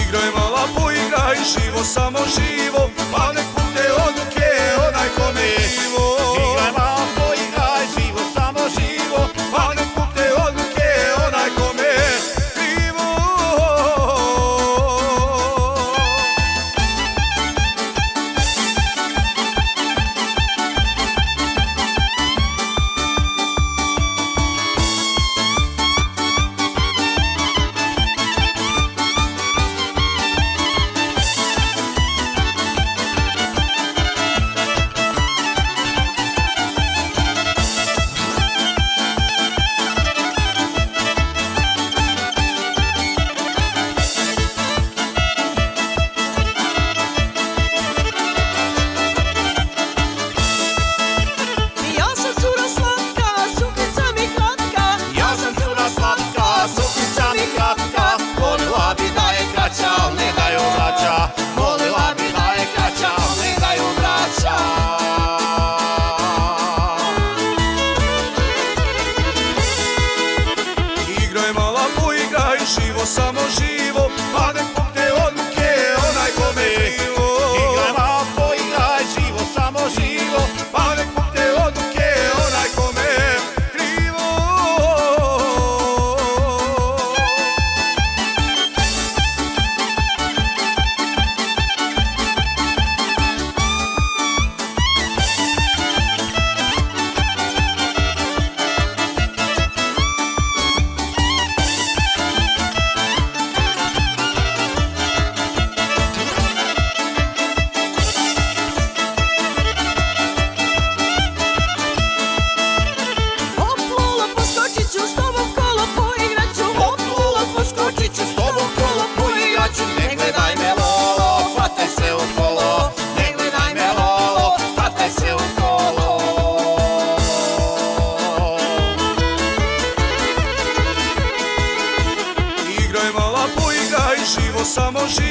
Igraj mala poigraj, živo samo živo, pa nek bude odluke onaj kome je krivo. Igraj mala poigraj, živo samo živo, Pa nek bude odluke onaj kome je krivo. Živo samo živo, pa nek bude odluke onaj kome je krivo. Igraj mala poigraj, živo samo živo, Pa nek bude odluke onaj kome je krivo. Živo samo živo.